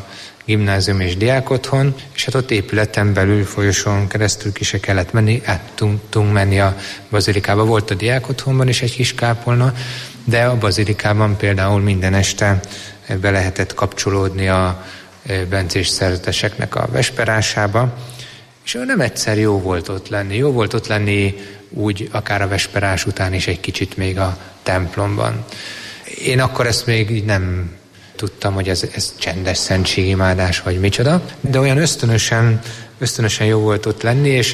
gimnázium és diákotthon, és hát ott épületen belül, folyosón keresztül ki se kellett menni, át tudtunk menni a bazilikába. Volt a diákotthonban is egy kis kápolna, de a bazilikában például minden este be lehetett kapcsolódni a bencés szerzeteseknek a vesperásába, és nem egyszer jó volt ott lenni. Jó volt ott lenni úgy akár a vesperás után is egy kicsit még a templomban. Én akkor ezt még így nem tudtam, hogy ez, ez csendes szentségimádás, vagy micsoda, de olyan ösztönösen, ösztönösen jó volt ott lenni, és,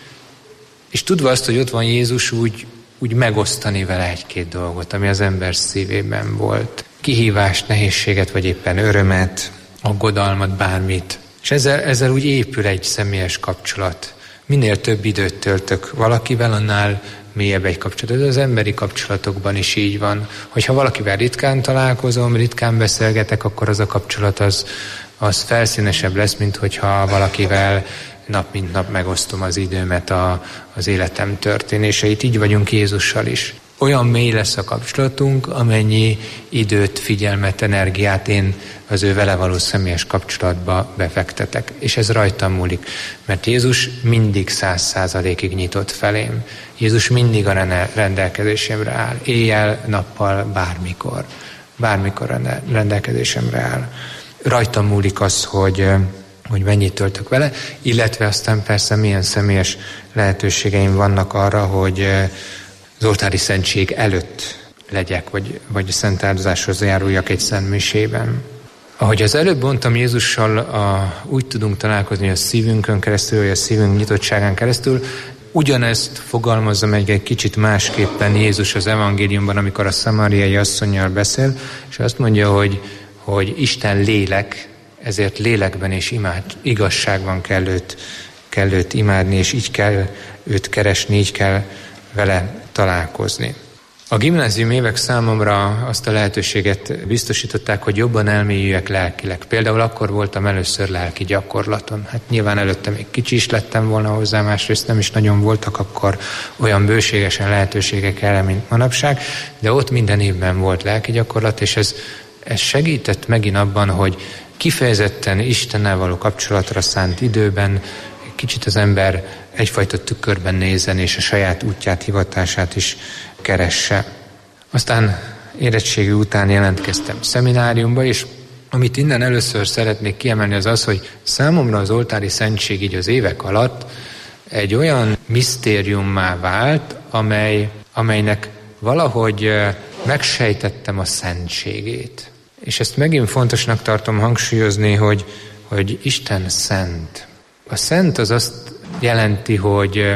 és tudva azt, hogy ott van Jézus, úgy, úgy megosztani vele egy-két dolgot, ami az ember szívében volt. Kihívást, nehézséget, vagy éppen örömet, aggodalmat, bármit. És ezzel, ezzel úgy épül egy személyes kapcsolat. Minél több időt töltök valakivel, annál mélyebb egy kapcsolat. Ez az emberi kapcsolatokban is így van. Hogyha valakivel ritkán találkozom, ritkán beszélgetek, akkor az a kapcsolat az, az felszínesebb lesz, mint hogyha valakivel nap mint nap megosztom az időmet, a, az életem történéseit. Így vagyunk Jézussal is. Olyan mély lesz a kapcsolatunk, amennyi időt, figyelmet, energiát én az ő vele való személyes kapcsolatba befektetek. És ez rajtam múlik, mert Jézus mindig száz százalékig nyitott felém. Jézus mindig a rendelkezésemre áll. Éjjel, nappal, bármikor. Bármikor rendelkezésemre áll. Rajtam múlik az, hogy, hogy mennyit töltök vele, illetve aztán persze milyen személyes lehetőségeim vannak arra, hogy az oltári szentség előtt legyek, vagy, vagy a szent áldozáshoz járuljak egy szent misében. Ahogy az előbb mondtam, Jézussal a, úgy tudunk találkozni a szívünkön keresztül, vagy a szívünk nyitottságán keresztül, ugyanezt fogalmazza meg egy kicsit másképpen Jézus az evangéliumban, amikor a szamáriai asszonnyal beszél, és azt mondja, hogy, hogy Isten lélek, ezért lélekben és imád, igazságban kell őt, kell őt imádni, és így kell őt keresni, így kell vele találkozni. A gimnázium évek számomra azt a lehetőséget biztosították, hogy jobban elmélyüljek lelkileg. Például akkor voltam először lelki gyakorlaton. Hát nyilván előtte még kicsi is lettem volna hozzá, másrészt nem is nagyon voltak akkor olyan bőségesen lehetőségek erre, mint manapság, de ott minden évben volt lelki gyakorlat, és ez, ez segített megint abban, hogy kifejezetten Istennel való kapcsolatra szánt időben kicsit az ember egyfajta tükörben nézzen, és a saját útját, hivatását is keresse. Aztán érettségi után jelentkeztem szemináriumba, és amit innen először szeretnék kiemelni, az az, hogy számomra az oltári szentség így az évek alatt egy olyan misztériummá vált, amely, amelynek valahogy megsejtettem a szentségét. És ezt megint fontosnak tartom hangsúlyozni, hogy, hogy Isten szent. A szent az azt jelenti, hogy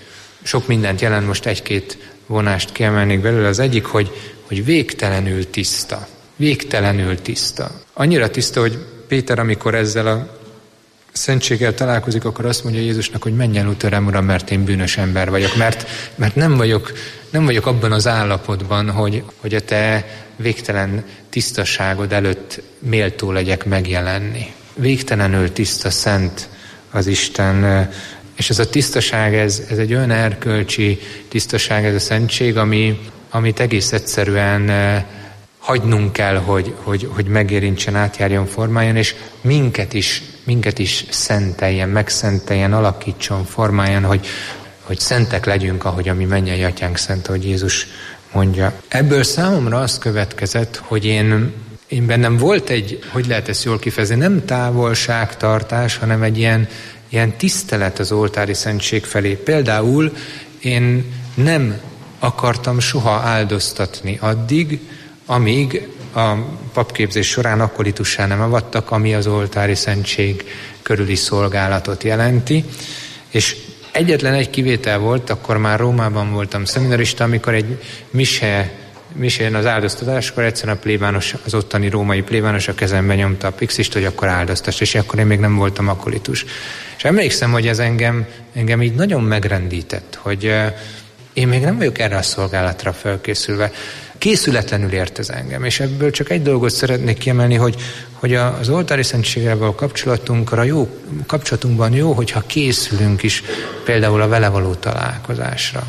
sok mindent jelent, most egy-két vonást kiemelnék belőle. Az egyik, hogy, hogy végtelenül tiszta. Végtelenül tiszta. Annyira tiszta, hogy Péter, amikor ezzel a szentséggel találkozik, akkor azt mondja Jézusnak, hogy menj el utőrem, Uram, mert én bűnös ember vagyok. Mert, mert nem, vagyok, nem vagyok abban az állapotban, hogy, hogy a te végtelen tisztaságod előtt méltó legyek megjelenni. Végtelenül tiszta, szent az Isten. És ez a tisztaság, ez, ez egy olyan erkölcsi tisztaság, ez a szentség, ami, amit egész egyszerűen eh, hagynunk kell, hogy, hogy, hogy megérintsen, átjárjon, formáljon, és minket is, minket is szenteljen, megszenteljen, alakítson, formáljon, hogy, hogy szentek legyünk, ahogy a mi mennyei atyánk szent, ahogy Jézus mondja. Ebből számomra az következett, hogy én, én bennem volt egy, hogy lehet ezt jól kifejezni, nem távolságtartás, hanem egy ilyen ilyen tisztelet az oltári szentség felé. Például én nem akartam soha áldoztatni addig, amíg a papképzés során akkolitussá nem avattak, ami az oltári szentség körüli szolgálatot jelenti. És egyetlen egy kivétel volt, akkor már Rómában voltam szeminarista, amikor egy mise, misén az áldoztatáskor egyszerűen a plébános, az ottani római plébános a kezembe nyomta a pixist, hogy akkor áldoztass, és akkor én még nem voltam akkolitus. És emlékszem, hogy ez engem, engem így nagyon megrendített, hogy uh, én még nem vagyok erre a szolgálatra felkészülve. Készületlenül ért ez engem, és ebből csak egy dolgot szeretnék kiemelni, hogy, hogy az oltári szentséggel való kapcsolatunkra jó, kapcsolatunkban jó, hogyha készülünk is például a vele való találkozásra.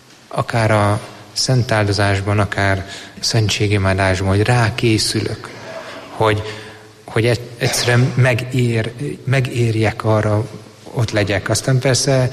Akár a szent áldozásban, akár szentségimádásban, hogy rákészülök, hogy hogy egyszerűen megér, megérjek arra, ott legyek. Aztán persze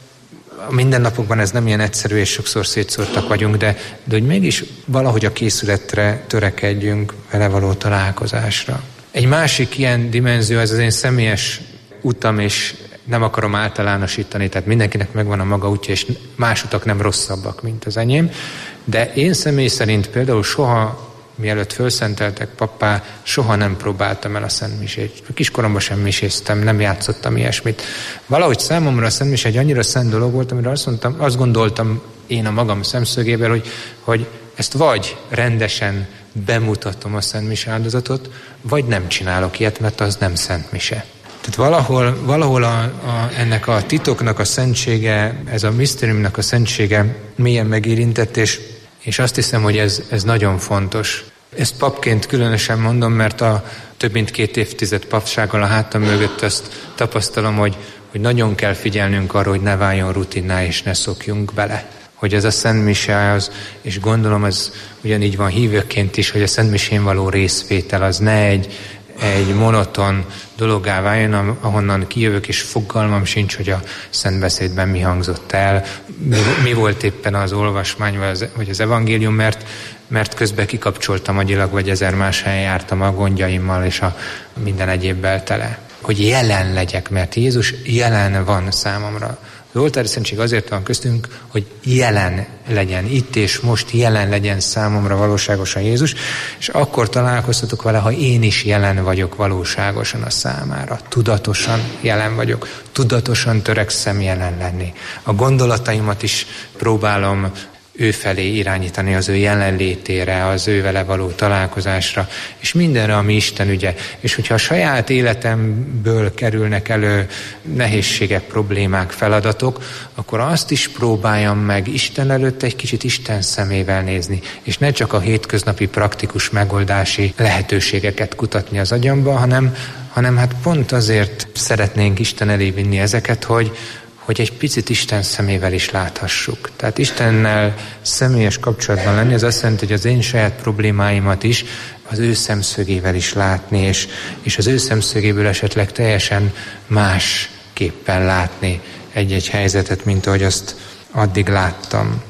a mindennapokban ez nem ilyen egyszerű, és sokszor szétszórtak vagyunk, de, de hogy mégis valahogy a készületre törekedjünk, vele való találkozásra. Egy másik ilyen dimenzió, ez az én személyes utam, és nem akarom általánosítani, tehát mindenkinek megvan a maga útja, és más utak nem rosszabbak, mint az enyém, de én személy szerint például soha, mielőtt fölszenteltek pappá, soha nem próbáltam el a szentmisét. Kiskoromban sem miséztem, nem játszottam ilyesmit. Valahogy számomra a szentmise egy annyira szent dolog volt, amire azt mondtam, azt gondoltam én a magam szemszögéből, hogy, hogy ezt vagy rendesen bemutatom a szentmise áldozatot, vagy nem csinálok ilyet, mert az nem szentmise. Tehát valahol, valahol a, a, ennek a titoknak a szentsége, ez a misztériumnak a szentsége mélyen megérintett, és, és azt hiszem, hogy ez, ez nagyon fontos. Ezt papként különösen mondom, mert a több mint két évtized papsággal a hátam mögött azt tapasztalom, hogy, hogy nagyon kell figyelnünk arra, hogy ne váljon rutinná, és ne szokjunk bele. Hogy ez a szentmise az, és gondolom ez ugyanígy van hívőként is, hogy a szentmisén való részvétel az ne egy, egy monoton dologgá váljon, ahonnan kijövök, és fogalmam sincs, hogy a szentbeszédben mi hangzott el, mi, mi volt éppen az olvasmány, vagy az, vagy az evangélium, mert, mert közben kikapcsoltam agyilag, vagy ezer más helyen jártam a gondjaimmal, és a minden egyébbel tele. Hogy jelen legyek, mert Jézus jelen van számomra. Az oltári szentség azért van köztünk, hogy jelen legyen, itt és most jelen legyen számomra valóságosan Jézus, és akkor találkoztatok vele, ha én is jelen vagyok valóságosan a számára. Tudatosan jelen vagyok, tudatosan törekszem jelen lenni. A gondolataimat is próbálom ő felé irányítani, az ő jelenlétére, az ő vele való találkozásra, és mindenre, ami Isten ügye. És hogyha a saját életemből kerülnek elő nehézségek, problémák, feladatok, akkor azt is próbáljam meg Isten előtt egy kicsit Isten szemével nézni, és ne csak a hétköznapi praktikus megoldási lehetőségeket kutatni az agyamba, hanem, hanem hát pont azért szeretnénk Isten elé vinni ezeket, hogy hogy egy picit Isten szemével is láthassuk. Tehát Istennel személyes kapcsolatban lenni, az azt jelenti, hogy az én saját problémáimat is az ő szemszögével is látni, és, és az ő szemszögéből esetleg teljesen másképpen látni egy-egy helyzetet, mint ahogy azt addig láttam.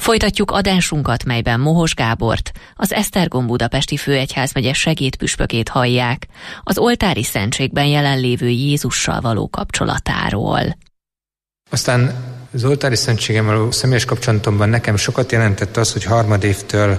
Folytatjuk adásunkat, melyben Mohos Gábort, az Esztergom budapesti főegyházmegye segédpüspökét hallják, az oltári szentségben jelenlévő Jézussal való kapcsolatáról. Aztán az oltári szentségem való személyes kapcsolatomban nekem sokat jelentett az, hogy harmadévtől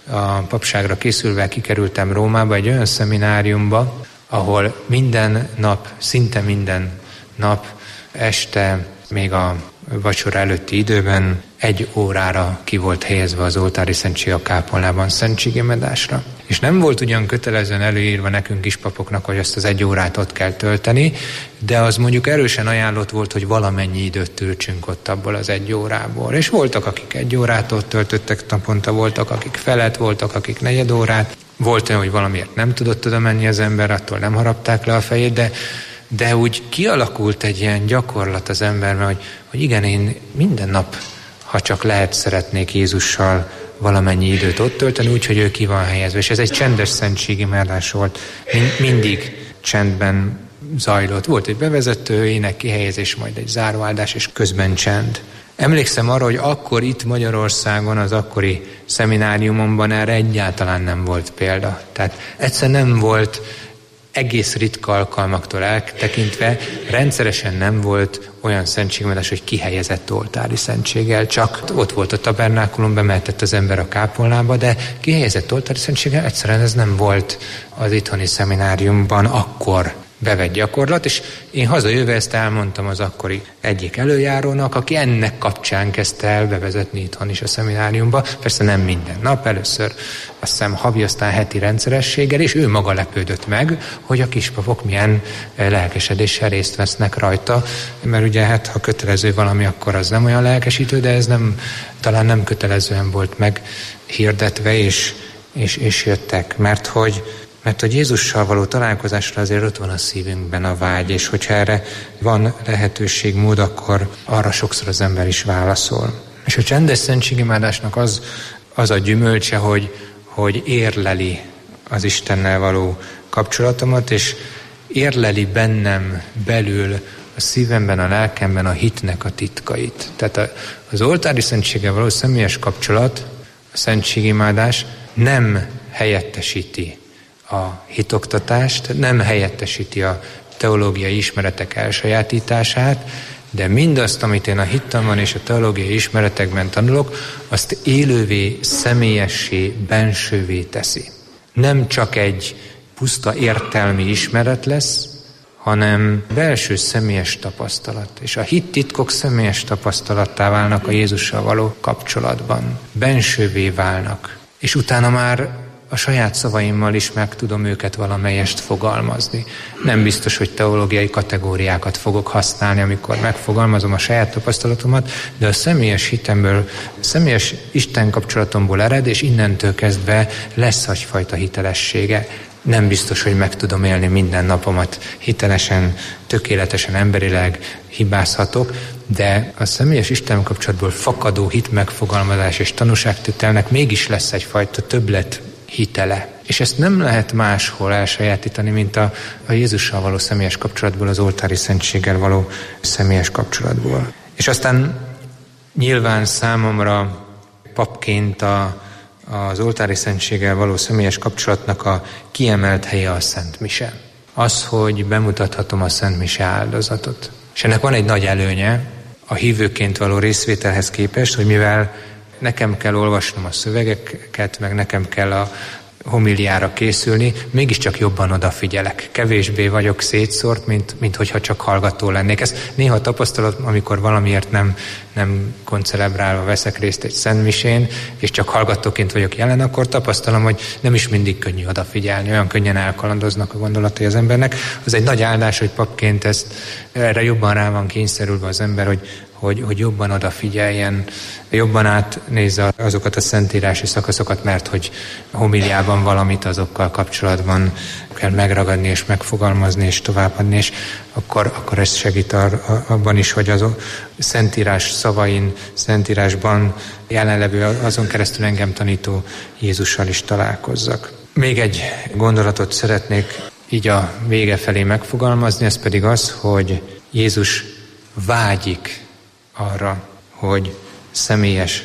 a papságra készülve kikerültem Rómába, egy olyan szemináriumba, ahol minden nap, szinte minden nap este, még a vacsora előtti időben egy órára ki volt helyezve az oltári szentség a kápolnában szentségemedásra. És nem volt ugyan kötelezően előírva nekünk is papoknak, hogy ezt az egy órát ott kell tölteni, de az mondjuk erősen ajánlott volt, hogy valamennyi időt töltsünk ott abból az egy órából. És voltak, akik egy órát ott töltöttek naponta, voltak, akik felett, voltak, akik negyed órát. Volt olyan, hogy valamiért nem tudott oda menni az ember, attól nem harapták le a fejét, de De úgy kialakult egy ilyen gyakorlat az emberben, hogy, hogy igen, én minden nap, ha csak lehet, szeretnék Jézussal valamennyi időt ott tölteni, úgyhogy ő ki van helyezve. És ez egy csendes szentségimádás volt. Mindig csendben zajlott. Volt egy bevezető, ének, kihelyezés, majd egy záróáldás, és közben csend. Emlékszem arra, hogy akkor itt Magyarországon, az akkori szemináriumomban erre egyáltalán nem volt példa. Tehát egyszer nem volt, egész ritka alkalmaktól eltekintve rendszeresen nem volt olyan szentségimádás, hogy kihelyezett oltári szentséggel, csak ott volt a tabernákulum, bemehetett az ember a kápolnába, de kihelyezett oltári szentséggel egyszerűen ez nem volt az itthoni szemináriumban akkor bevett gyakorlat, és én hazajöve ezt elmondtam az akkori egyik előjárónak, aki ennek kapcsán kezdte el bevezetni itthon is a szemináriumba. Persze nem minden nap, először azt hiszem havi, aztán heti rendszerességgel, és ő maga lepődött meg, hogy a kispapok milyen lelkesedéssel részt vesznek rajta, mert ugye hát ha kötelező valami, akkor az nem olyan lelkesítő, de ez nem, talán nem kötelezően volt meghirdetve, és, és, és jöttek, mert hogy Mert hogy Jézussal való találkozásra azért ott van a szívünkben a vágy, és hogyha erre van lehetőség, mód, akkor arra sokszor az ember is válaszol. És a csendes szentségimádásnak az, az a gyümölcse, hogy, hogy érleli az Istennel való kapcsolatomat, és érleli bennem belül a szívemben, a lelkemben a hitnek a titkait. Tehát az oltári szentséggel való személyes kapcsolat, a szentségimádás nem helyettesíti a hitoktatást, nem helyettesíti a teológiai ismeretek elsajátítását, de mindazt, amit én a hittamban és a teológiai ismeretekben tanulok, azt élővé, személyessé, bensővé teszi. Nem csak egy puszta értelmi ismeret lesz, hanem belső személyes tapasztalat. És a hittitkok személyes tapasztalattá válnak a Jézussal való kapcsolatban. Bensővé válnak. És utána már a saját szavaimmal is meg tudom őket valamelyest fogalmazni. Nem biztos, hogy teológiai kategóriákat fogok használni, amikor megfogalmazom a saját tapasztalatomat, de a személyes hitemből, a személyes Isten kapcsolatomból ered, és innentől kezdve lesz egyfajta hitelessége. Nem biztos, hogy meg tudom élni minden napomat hitelesen, tökéletesen, emberileg hibázhatok, de a személyes Isten kapcsolatból fakadó hit megfogalmazás és tanúságtételnek mégis lesz egyfajta többlet hitele. És ezt nem lehet máshol elsajátítani, mint a, a Jézussal való személyes kapcsolatból, az oltári szentséggel való személyes kapcsolatból. És aztán nyilván számomra papként a, az oltári szentséggel való személyes kapcsolatnak a kiemelt helye a Szent Mise. Az, hogy bemutathatom a Szent Mise áldozatot. És ennek van egy nagy előnye a hívőként való részvételhez képest, hogy mivel nekem kell olvasnom a szövegeket, meg nekem kell a homiliára készülni, mégiscsak jobban odafigyelek. Kevésbé vagyok szétszórt, mint, mint hogyha csak hallgató lennék. Ez néha tapasztalat, amikor valamiért nem, nem koncelebrálva veszek részt egy szentmisén, és csak hallgatóként vagyok jelen, akkor tapasztalom, hogy nem is mindig könnyű odafigyelni, olyan könnyen elkalandoznak a gondolatai az embernek. Az egy nagy áldás, hogy papként ezt, erre jobban rá van kényszerülve az ember, hogy Hogy, hogy jobban odafigyeljen, jobban átnézze azokat a szentírási szakaszokat, mert hogy homiliában valamit azokkal kapcsolatban kell megragadni és megfogalmazni és továbbadni, és akkor, akkor ez segít ar, abban is, hogy az szentírás szavain, szentírásban jelenlevő, azon keresztül engem tanító Jézussal is találkozzak. Még egy gondolatot szeretnék így a vége felé megfogalmazni, ez pedig az, hogy Jézus vágyik arra, hogy személyes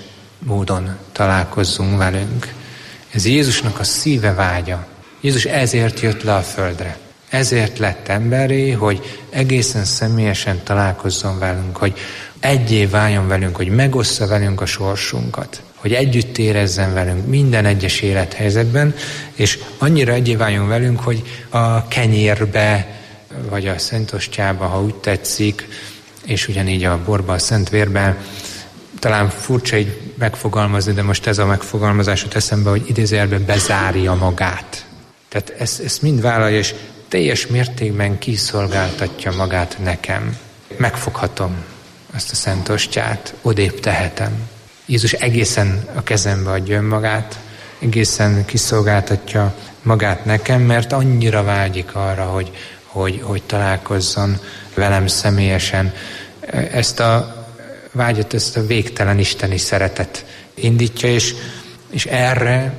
módon találkozzunk velünk. Ez Jézusnak a szíve vágya. Jézus ezért jött le a földre. Ezért lett emberré, hogy egészen személyesen találkozzon velünk, hogy egyé váljon velünk, hogy megossza velünk a sorsunkat, hogy együtt érezzen velünk minden egyes élethelyzetben, és annyira egyé váljon velünk, hogy a kenyérbe, vagy a szentostyába, ha úgy tetszik, és ugyanígy a borba, a szent vérben, talán furcsa így megfogalmazni, de most ez a megfogalmazás jut eszembe, hogy idézőjelben bezárja magát. Tehát ezt, ezt mind vállalja, és teljes mértékben kiszolgáltatja magát nekem. Megfoghatom azt a szentostyát, odébb tehetem. Jézus egészen a kezembe adja önmagát, egészen kiszolgáltatja magát nekem, mert annyira vágyik arra, hogy, hogy, hogy találkozzon velem személyesen. Ezt a vágyat, ezt a végtelen isteni szeretet indítja, és, és erre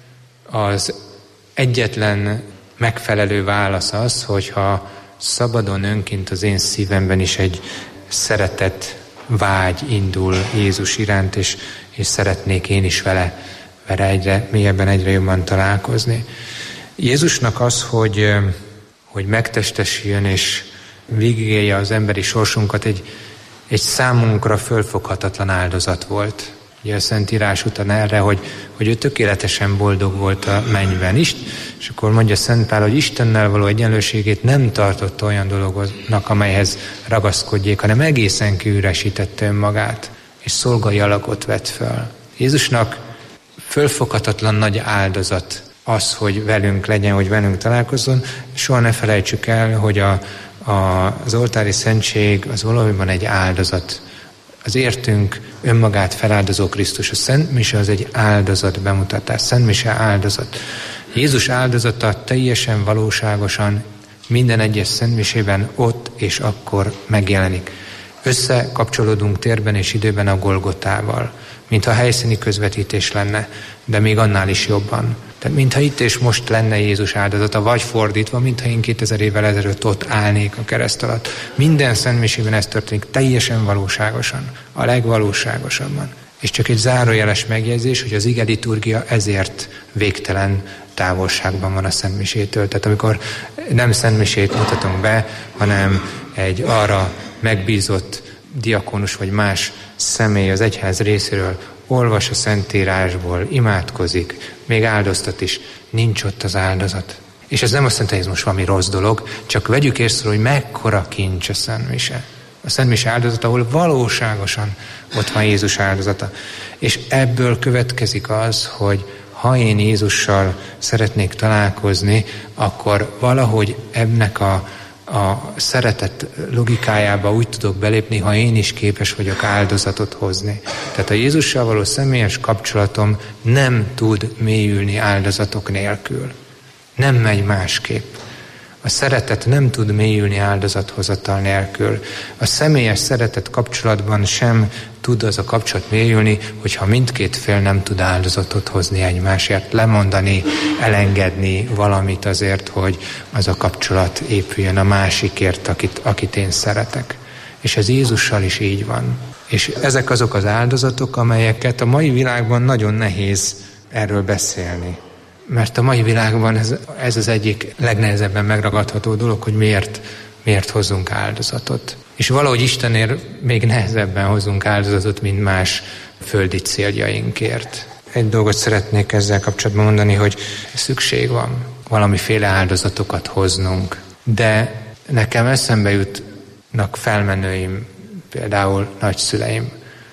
az egyetlen megfelelő válasz az, hogyha szabadon önként az én szívemben is egy szeretet, vágy indul Jézus iránt, és, és szeretnék én is vele, vele egyre mélyebben, egyre jobban találkozni. Jézusnak az, hogy, hogy megtestesüljön és végigélje az emberi sorsunkat, egy, egy számunkra fölfoghatatlan áldozat volt. Ugye a Szentírás utal erre, hogy, hogy ő tökéletesen boldog volt a mennyben is, és akkor mondja Szent Pál, hogy Istennel való egyenlőségét nem tartott olyan dolognak, amelyhez ragaszkodjék, hanem egészen kiüresítette önmagát, és szolgai alakot vett föl. Jézusnak fölfoghatatlan nagy áldozat az, hogy velünk legyen, hogy velünk találkozzon. Soha ne felejtsük el, hogy a, a, az oltári szentség az valójában egy áldozat. Az értünk önmagát feláldozó Krisztus. A Szent Mise az egy áldozat bemutatás. Szent Mise áldozat. Jézus áldozata teljesen valóságosan minden egyes Szent Misében ott és akkor megjelenik. Összekapcsolódunk térben és időben a Golgotával, mintha helyszíni közvetítés lenne, de még annál is jobban. Tehát mintha itt és most lenne Jézus áldozata, vagy fordítva, mintha én kétezer évvel ezelőtt ott állnék a kereszt alatt. Minden Szent Misében ez történik teljesen valóságosan, a legvalóságosabban. És csak egy zárójeles megjegyzés, hogy az ige liturgia ezért végtelen távolságban van a Szent Misétől. Tehát amikor nem Szent Misét mutatunk be, hanem egy arra megbízott diakonus vagy más személy az egyház részéről olvas a Szentírásból, imádkozik, még áldoztat is, nincs ott az áldozat. És ez nem azt jelenti, hogy ez most valami rossz dolog, csak vegyük észre, hogy mekkora kincs a Szent Mise. A Szent Mise áldozata, ahol valóságosan ott van Jézus áldozata. És ebből következik az, hogy ha én Jézussal szeretnék találkozni, akkor valahogy ennek a, a szeretet logikájába úgy tudok belépni, ha én is képes vagyok áldozatot hozni. Tehát a Jézussal való személyes kapcsolatom nem tud mélyülni áldozatok nélkül. Nem megy másképp. A szeretet nem tud mélyülni áldozathozatal nélkül. A személyes szeretet kapcsolatban sem tud az a kapcsolat mélyülni, hogyha mindkét fél nem tud áldozatot hozni egymásért, lemondani, elengedni valamit azért, hogy az a kapcsolat épüljön a másikért, akit, akit én szeretek. És ez Jézussal is így van. És ezek azok az áldozatok, amelyeket a mai világban nagyon nehéz erről beszélni. Mert a mai világban ez, ez az egyik legnehezebben megragadható dolog, hogy miért, miért hozzunk áldozatot. És valahogy Istenért még nehezebben hozunk áldozatot, mint más földi céljainkért. Egy dolgot szeretnék ezzel kapcsolatban mondani, hogy szükség van valamiféle áldozatokat hoznunk. De nekem eszembe jutnak felmenőim, például nagyszüleim,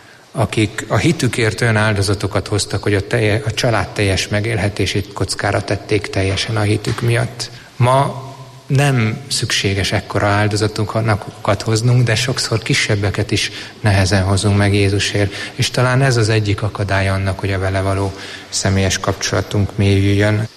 akik a hitükért olyan áldozatokat hoztak, hogy a, telje, a család teljes megélhetését kockára tették teljesen a hitük miatt. Ma nem szükséges ekkora áldozatokat hoznunk, de sokszor kisebbeket is nehezen hozunk meg Jézusért. És talán ez az egyik akadály annak, hogy a vele való személyes kapcsolatunk mélyüljön.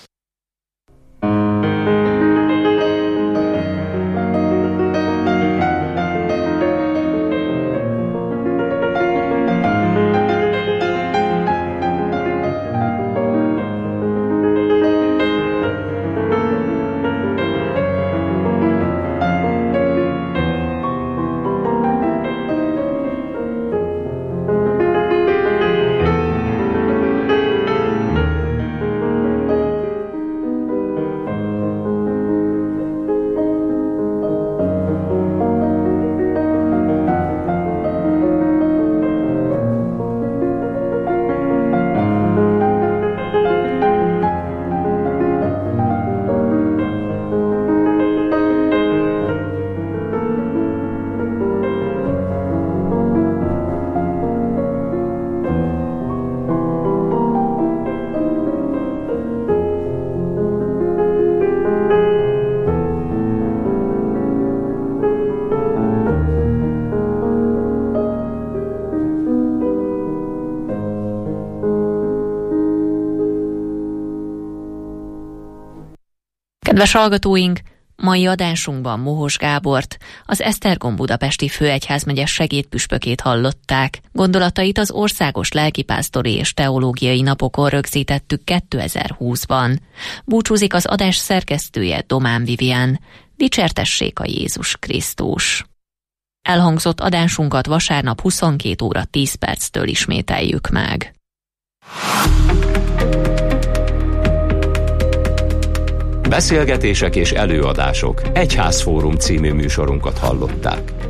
Kedves hallgatóink, mai adásunkban Mohos Gábort, az Esztergom budapesti főegyházmegyes segédpüspökét hallották. Gondolatait az Országos Lelkipásztori és Teológiai Napokon rögzítettük kétezer-húszban. Búcsúzik az adás szerkesztője, Domán Vivian. Dicsértessék a Jézus Krisztus! Elhangzott adásunkat vasárnap huszonkét óra tíz perctől ismételjük meg. Beszélgetések és előadások Egyházfórum című műsorunkat hallották.